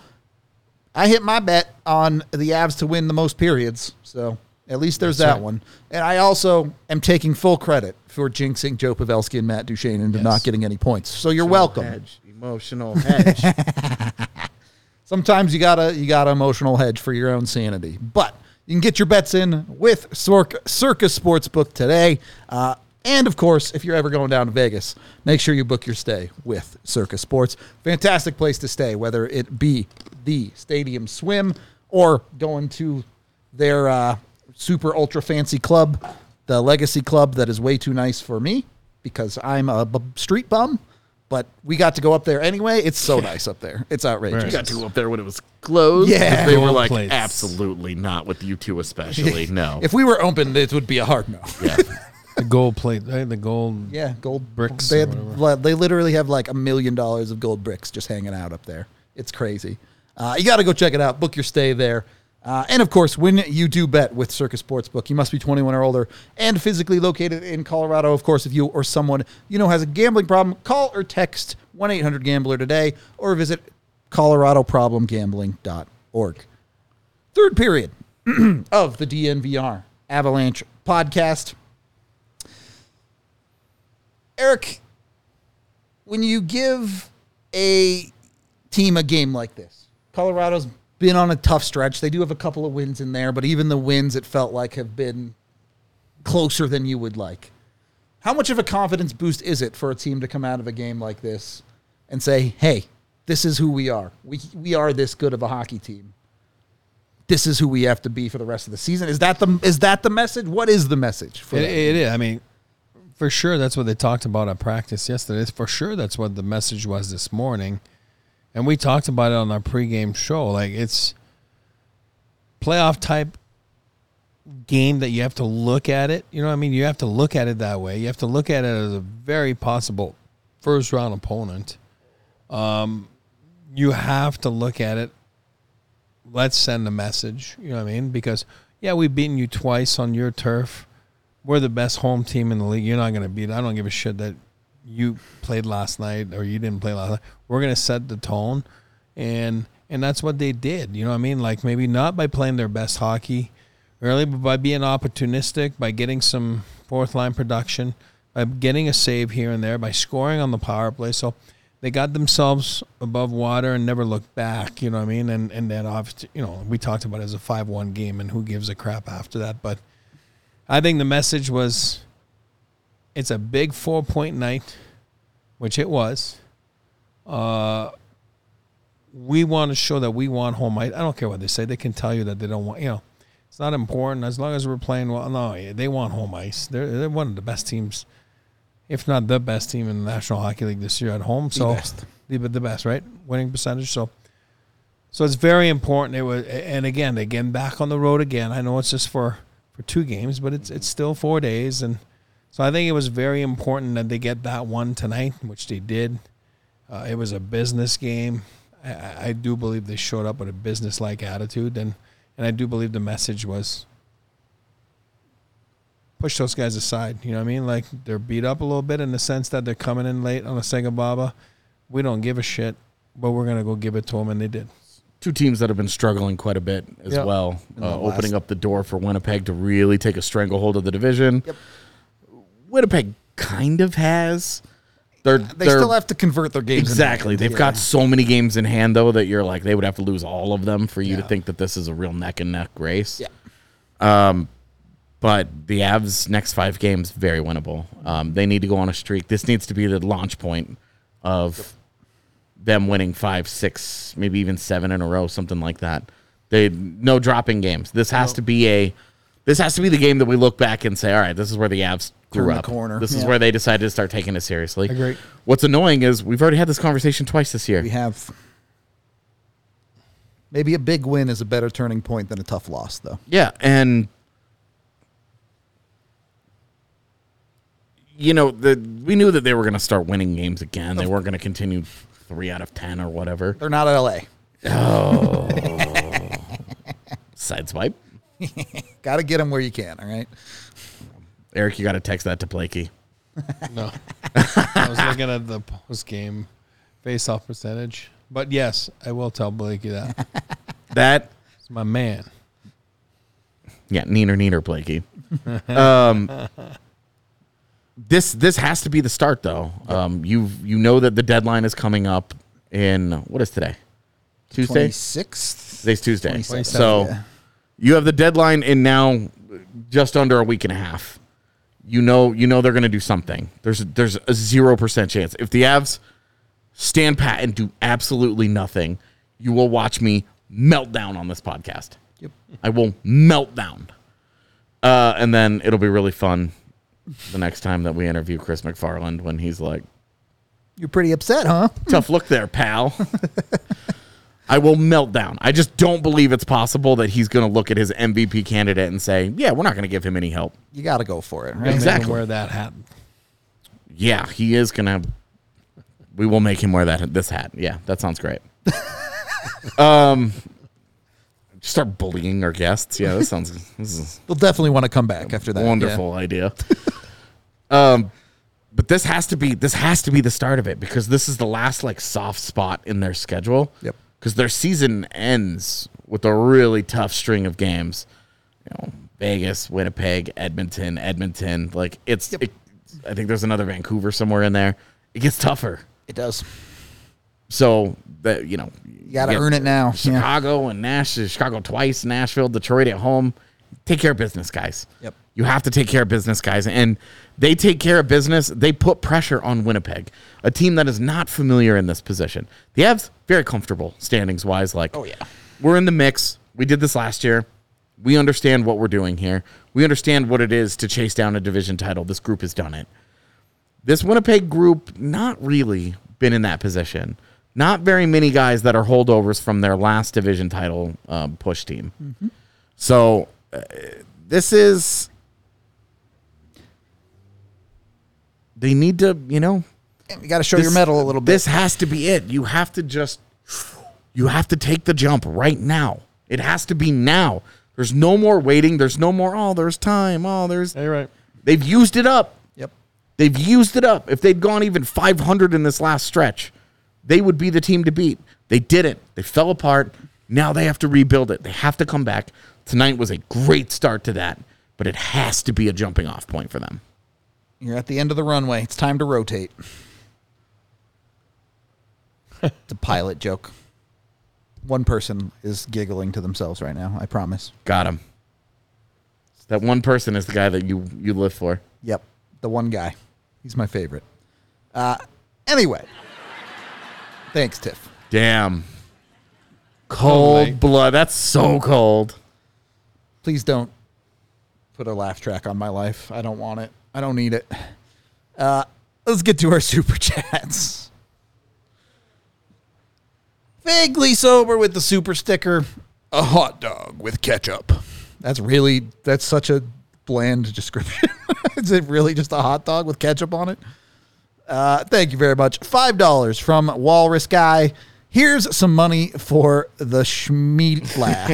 I hit my bet on the Avs to win the most periods, so at least there's That's that right. one. And I also am taking full credit for jinxing Joe Pavelski and Matt Duchene into Yes. not getting any points. So you're welcome. Hedge. Emotional hedge. Sometimes you gotta you gotta emotional hedge for your own sanity. But you can get your bets in with Circa, Circa Sportsbook today. Uh, and of course, if you're ever going down to Vegas, make sure you book your stay with Circa Sports. Fantastic place to stay, whether it be the Stadium Swim or going to their uh, super ultra fancy club, the Legacy Club, that is way too nice for me because I'm a b- street bum. But we got to go up there anyway. It's so nice up there. It's outrageous. You got to go up there when it was closed. Yeah. They were Gold like, plates. absolutely not with you two especially. No. If we were open, it would be a hard no. yeah. The gold plate, right? The gold. Yeah, gold Bricks They, or had, whatever. li- they literally have like a million dollars of gold bricks just hanging out up there. It's crazy. Uh, you got to go check it out. Book your stay there. Uh, and of course, when you do bet with Circa Sportsbook, you must be twenty-one or older and physically located in Colorado. Of course, if you or someone you know has a gambling problem, call or text one eight hundred gambler today or visit colorado problem gambling dot org. Third period of the D N V R Avalanche podcast. Eric, when you give a team a game like this, Colorado's been on a tough stretch. They do have a couple of wins in there, but even the wins, it felt like, have been closer than you would like. How much of a confidence boost is it for a team to come out of a game like this and say, hey, this is who we are. We we are this good of a hockey team. This is who we have to be for the rest of the season. Is that the is that the message? What is the message for It, that? it is. I mean, for sure, that's what they talked about at practice yesterday. For sure, that's what the message was this morning. And we talked about it on our pregame show. Like, it's playoff type game that you have to look at it. You know what I mean? You have to look at it that way. You have to look at it as a very possible first round opponent. Um, you have to look at it. Let's send a message. You know what I mean? Because, yeah, we've beaten you twice on your turf. We're the best home team in the league. You're not going to beat. I don't give a shit that you played last night or you didn't play last night. We're going to set the tone. And and that's what they did. You know what I mean? Like, maybe not by playing their best hockey early, but by being opportunistic, by getting some fourth-line production, by getting a save here and there, by scoring on the power play. So they got themselves above water and never looked back, you know what I mean? And and then, obviously, you know, we talked about it as a five one game, and who gives a crap after that. But I think the message was it's a big four-point night, which it was. Uh, we want to show that we want home ice. I don't care what they say. They can tell you that they don't want, you know, it's not important as long as we're playing well. No, they want home ice. They're, they're one of the best teams, if not the best team in the National Hockey League this year at home. So, the best. The, the best, right? Winning percentage. So, so it's very important. It was, and again, again, back on the road again. I know it's just for, for two games, but it's it's still four days. And so I think it was very important that they get that one tonight, which they did. Uh, it was a business game. I, I do believe they showed up with a business-like attitude, and, and I do believe the message was push those guys aside. You know what I mean? Like, they're beat up a little bit in the sense that they're coming in late on a Sega Baba. We don't give a shit, but we're going to go give it to them, and they did. Two teams that have been struggling quite a bit as Yep. well, In uh, the last- opening up the door for Winnipeg to really take a stranglehold of the division. Yep. Winnipeg kind of has. They're, They they're, still have to convert their games. in Exactly. the end. They've Yeah. got so many games in hand, though, that you're like, they would have to lose all of them for you to Yeah. think that this is a real neck and neck race. Yeah. Um, but the Avs' next five games, very winnable. Um, they need to go on a streak. This needs to be the launch point of them winning five, six, maybe even seven in a row, something like that. They no dropping games. This has to be a this has to be the game that we look back and say, all right, this is where the Avs grew Turn the up. corner. This is Yeah. where they decided to start taking it seriously. Agree. What's annoying is we've already had this conversation twice this year. We have. Maybe a big win is a better turning point than a tough loss, though. Yeah, and you know, the we knew that they were going to start winning games again. They weren't going to continue three out of ten or whatever. They're not L A. Sideswipe. Got to get them where you can, all right? Eric, you got to text that to Blakey. No. I was looking at the post-game face-off percentage. But, yes, I will tell Blakey that. That, It's my man. yeah, neener, neener, Blakey. um, this this has to be the start, though. Um, you you know that the deadline is coming up in, what is today? Tuesday? twenty-sixth? Today's Tuesday. twenty-seventh, So yeah. you have the deadline in now just under a week and a half. You know, you know they're going to do something. There's there's a zero percent chance if the Avs stand pat and do absolutely nothing, you will watch me melt down on this podcast. Yep. I will melt down, uh, and then it'll be really fun the next time that we interview Chris McFarland when he's like, You're pretty upset, huh? "Tough look there, pal." I will melt down. I just don't believe it's possible that he's going to look at his M V P candidate and say, yeah, we're not going to give him any help. You got to go for it, right? Make him Exactly. wear that hat. Yeah, he is going to. We will make him wear that this hat. Yeah, that sounds great. um, start bullying our guests. Yeah, that sounds this is They'll definitely want to come back after a that. wonderful idea. um, but this has to be this has to be the start of it because this is the last like soft spot in their schedule. Yep. Because their season ends with a really tough string of games. You know, Vegas, Winnipeg, Edmonton, Edmonton. Like it's, Yep. it, I think there's another Vancouver somewhere in there. It gets tougher. It does. So that you know, You got to earn it now. Yeah. Chicago and Nashville, Chicago twice, Nashville, Detroit at home. Take care of business, guys. Yep. You have to take care of business, guys. And they take care of business. They put pressure on Winnipeg, a team that is not familiar in this position. The Avs, very comfortable standings-wise. Like, Oh, yeah. we're in the mix. We did this last year. We understand what we're doing here. We understand what it is to chase down a division title. This group has done it. This Winnipeg group, not really been in that position. Not very many guys that are holdovers from their last division title um, push team. Mm-hmm. So uh, this is. They need to, you know. You got to show this, your medal a little bit. This has to be it. You have to just. You have to take the jump right now. It has to be now. There's no more waiting. There's no more, oh, there's time. Oh, there's. You're right. They've used it up. Yep. They've used it up. If they'd gone even five hundred in this last stretch, they would be the team to beat. They didn't. They fell apart. Now they have to rebuild it. They have to come back. Tonight was a great start to that, but it has to be a jumping off point for them. You're at the end of the runway. It's time to rotate. It's a pilot joke. One person is giggling to themselves right now, I promise. Got him. That one person is the guy that you, you live for. Yep, the one guy. He's my favorite. Uh, anyway. Thanks, Tiff. Damn. Cold Cold blood. That's so cold. Please don't put a laugh track on my life. I don't want it. I don't need it. Uh, let's get to our super chats. Vaguely sober with the super sticker. A hot dog with ketchup. That's really, that's such a bland description. Is it really just a hot dog with ketchup on it? Uh, thank you very much. five dollars from Walrus Guy. Here's some money for the Schmeat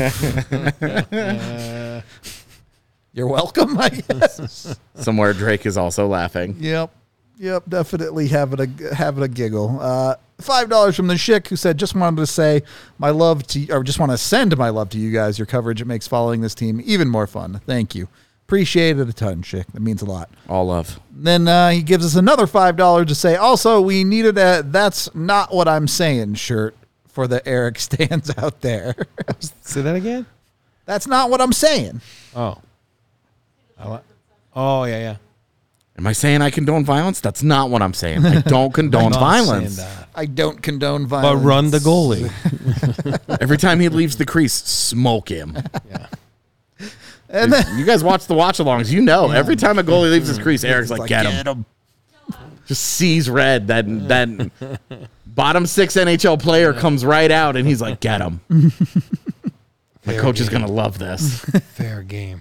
laugh. You're welcome, I guess. Somewhere Drake is also laughing. Yep. Yep, definitely having a having a giggle. Uh, Five dollars from the Schick, who said, just wanted to say my love to, or just want to send my love to you guys. Your coverage, it makes following this team even more fun. Thank you. Appreciate it a ton, Schick. That means a lot. All love. Then uh, he gives us another five dollars to say, also, we needed a That's Not What I'm Saying shirt for the Eric stands out there. Say that again? That's not what I'm saying. Oh. I li- oh, yeah, yeah. Am I saying I condone violence? That's not what I'm saying. I don't condone Not violence. saying that. I don't condone violence. But run the goalie. Every time he leaves the crease, smoke him. Yeah. And then, You guys watch the watch-alongs. You know, every time a goalie leaves his crease, Eric's like, like, get, get him. Just sees red. That, that bottom six N H L player comes right out, and he's like, get him. My Fair coach is game. going to love this. Fair game.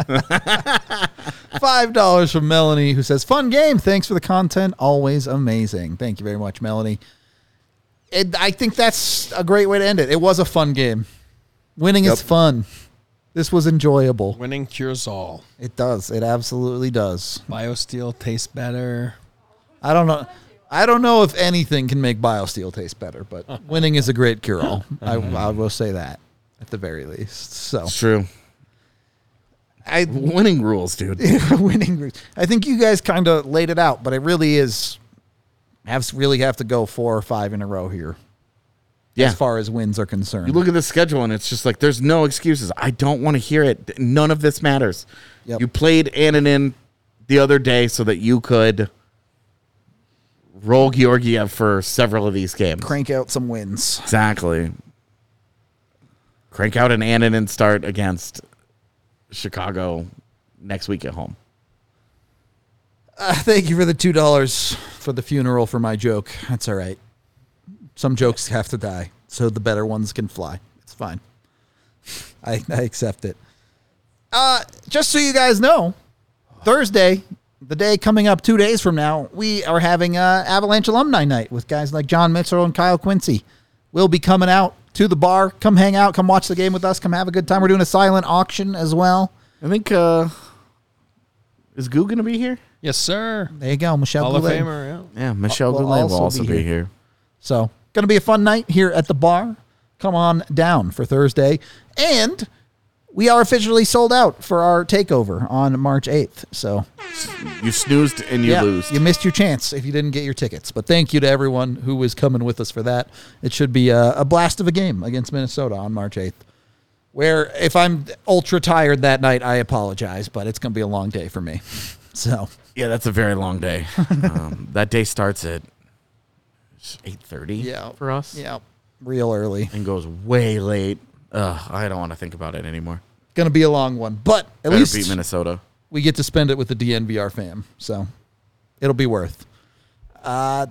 five dollars from Melanie, who says, fun game. Thanks for the content. Always amazing. Thank you very much, Melanie. It, I think that's a great way to end it. It was a fun game. Winning Yep. is fun. This was enjoyable. Winning cures all. It does. It absolutely does. BioSteel tastes better. I don't know. I don't know if anything can make BioSteel taste better, but winning is a great cure-all. I, I will say that at the very least. So It's true. I Winning rules, dude. winning. I think you guys kind of laid it out, but it really is. Have really have to go four or five in a row here. Yeah. As far as wins are concerned. You look at the schedule, and it's just like, there's no excuses. I don't want to hear it. None of this matters. Yep. You played Annunen the other day so that you could roll Georgiev for several of these games. Crank out some wins. Exactly. Crank out an Annunen start against Chicago next week at home. Uh, thank you for the two dollars for the funeral for my joke. That's all right. Some jokes have to die, so the better ones can fly. It's fine. I, I accept it. Uh, just so you guys know, Thursday, the day coming up two days from now, we are having uh, Avalanche Alumni Night with guys like John Mitchell and Kyle Quincy. We'll be coming out to the bar. Come hang out. Come watch the game with us. Come have a good time. We're doing a silent auction as well. I think, uh, is Goo going to be here? Yes, sir. There you go, Michelle Hall of Goulet. Famer, yeah. Yeah, Michelle Will Goulet will also also be be here. here. So, going to be a fun night here at the bar. Come on down for Thursday. And we are officially sold out for our takeover on March eighth. So, You snoozed and you yeah, lose. you missed your chance if you didn't get your tickets. But thank you to everyone who was coming with us for that. It should be a, a blast of a game against Minnesota on March eighth. Where, if I'm ultra tired that night, I apologize, but it's going to be a long day for me. So, Yeah, that's a very long day. um, that day starts at eight thirty Yeah. for us. yeah, real early. And goes way late. Ugh, I don't want to think about it anymore. Going to be a long one. But at Better least beat Minnesota. we get to spend it with the D N V R fam. So it'll be worth. Uh,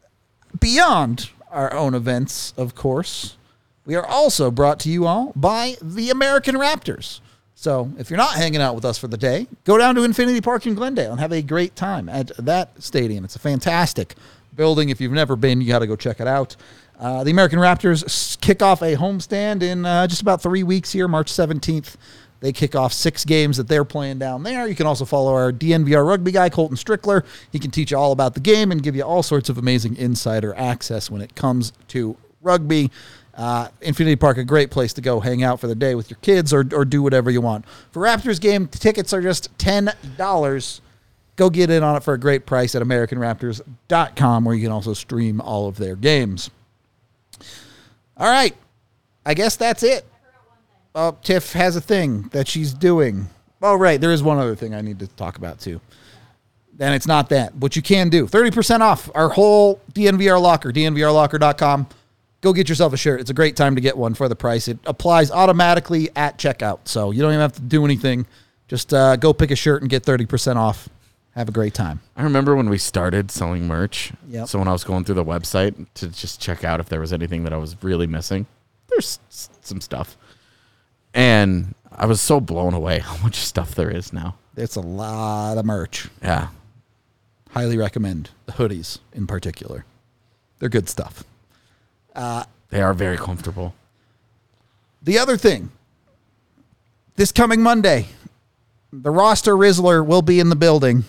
beyond our own events, of course, we are also brought to you all by the American Raptors. So if you're not hanging out with us for the day, go down to Infinity Park in Glendale and have a great time at that stadium. It's a fantastic building. If you've never been, you got to go check it out. Uh, the American Raptors kick off a homestand in uh, just about three weeks here, March seventeenth. They kick off six games that they're playing down there. You can also follow our D N V R rugby guy, Colton Strickler. He can teach you all about the game and give you all sorts of amazing insider access when it comes to rugby. Uh, Infinity Park, a great place to go hang out for the day with your kids or, or do whatever you want. For Raptors game, tickets are just ten dollars. Go get in on it for a great price at American Raptors dot com, where you can also stream all of their games. All right. I guess that's it. Oh, Tiff has a thing that she's doing. Oh, right. There is one other thing I need to talk about, too. And it's not that. What you can do. thirty percent off our whole D N V R locker, D N V R locker dot com. Go get yourself a shirt. It's a great time to get one for the price. It applies automatically at checkout, so you don't even have to do anything. Just uh, go pick a shirt and get thirty percent off. Have a great time. I remember when we started selling merch. Yep. So when I was going through the website to just check out if there was anything that I was really missing, there's s- some stuff. And I was so blown away how much stuff there is now. It's a lot of merch. Yeah. Highly recommend the hoodies in particular. They're good stuff. Uh, they are very comfortable. The other thing, this coming Monday, the roster Rizzler will be in the building.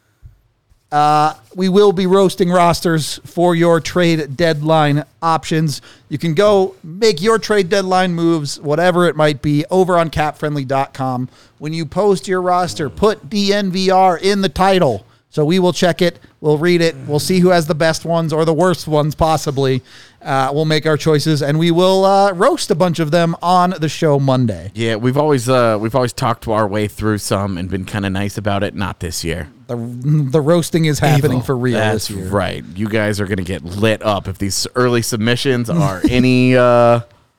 Uh, we will be roasting rosters for your trade deadline options. You can go make your trade deadline moves, whatever it might be, over on cap friendly dot com. When you post your roster, put D N V R in the title. So we will check it. We'll read it. We'll see who has the best ones or the worst ones possibly. Uh, we'll make our choices, and we will uh, roast a bunch of them on the show Monday. Yeah, we've always uh, we've always talked our way through some and been kind of nice about it. Not this year. The, the roasting is happening for real That's this year. right. You guys are going to get lit up if these early submissions are any uh,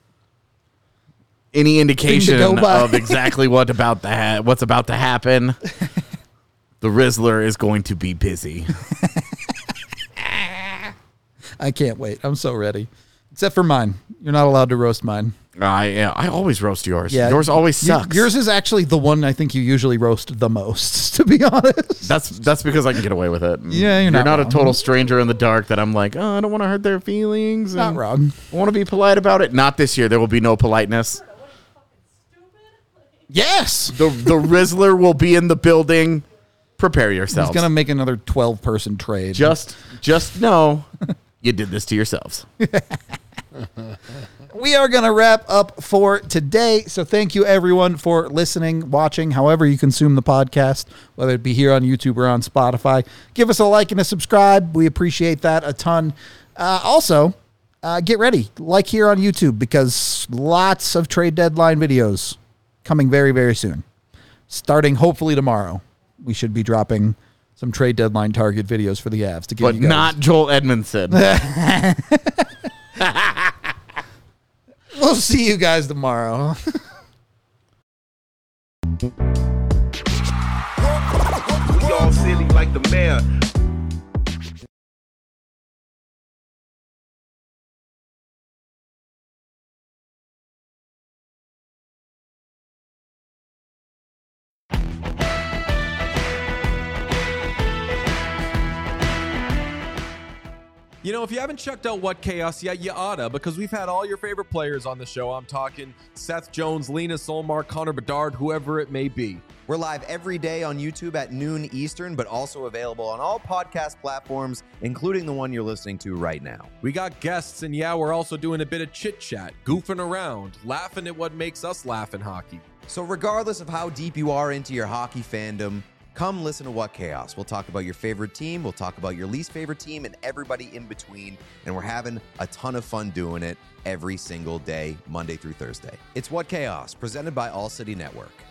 any indication of exactly what about the ha- what's about to happen. The Rizzler is going to be busy. I can't wait. I'm so ready. Except for mine. You're not allowed to roast mine. I uh, I always roast yours. Yeah, yours always y- sucks. Yours is actually the one I think you usually roast the most, to be honest. That's that's because I can get away with it. Yeah, you're not not, wrong. a total stranger in the dark that I'm like, oh, I don't want to hurt their feelings. Not and wrong. I want to be polite about it. Not this year. There will be no politeness. Yes. The the Rizzler will be in the building. Prepare yourselves. He's going to make another twelve-person trade. Just just know you did this to yourselves. We are going to wrap up for today. So thank you, everyone, for listening, watching, however you consume the podcast, whether it be here on YouTube or on Spotify. Give us a like and a subscribe. We appreciate that a ton. Uh, also, uh, get ready. Like here on YouTube, because lots of trade deadline videos coming very, very soon. Starting hopefully tomorrow, we should be dropping some trade deadline target videos for the Avs to give But you guys. not Joel Edmondson. We'll see you guys tomorrow. We all silly like the mayor. You know, if you haven't checked out What Chaos yet, you oughta, because we've had all your favorite players on the show. I'm talking Seth Jones, Lena Solmar, Connor Bedard, whoever it may be. We're live every day on YouTube at noon Eastern, but also available on all podcast platforms, including the one you're listening to right now. We got guests, and yeah, we're also doing a bit of chit-chat, goofing around, laughing at what makes us laugh in hockey. So regardless of how deep you are into your hockey fandom, come listen to What Chaos. We'll talk about your favorite team, we'll talk about your least favorite team, and everybody in between, and we're having a ton of fun doing it every single day, Monday through Thursday. It's What Chaos, presented by All City Network.